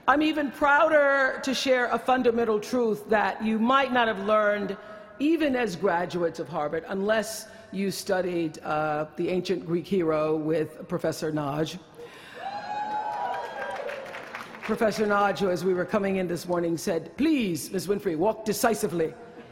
I'm even prouder to share a fundamental truth that you might not have learned even as graduates of Harvard unless you studied the ancient Greek hero with Professor Naj. Professor Naj, who, as we were coming in this morning, said, "Please, Ms. Winfrey, walk decisively."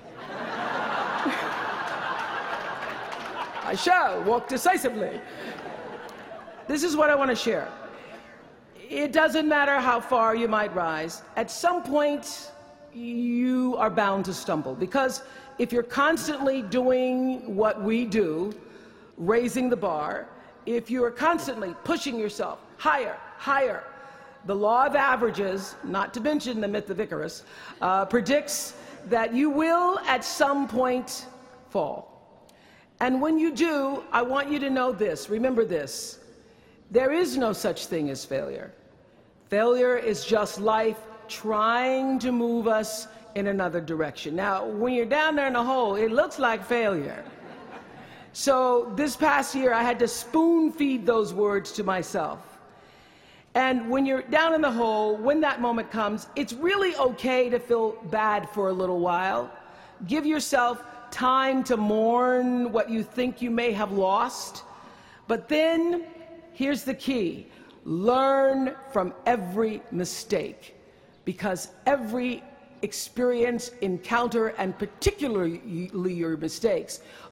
I shall walk decisively. This is what I want to share. It doesn't matter how far you might rise. At some point, you are bound to stumble, because if you're constantly doing what we do, raising the bar, if you are constantly pushing yourself higher, higher, the law of averages, not to mention the myth of Icarus, predicts that you will at some point fall. And when you do, I want you to know this, remember this: there is no such thing as failure. Failure is just life trying to move us in another direction. Now, when you're down there in the hole, it looks like failure. So this past year, I had to spoon feed those words to myself. And when you're down in the hole, when that moment comes, it's really okay to feel bad for a little while. Give yourself time to mourn what you think you may have lost. But then, here's the key: learn from every mistake, because every experience, encounter, and particularly your mistakes,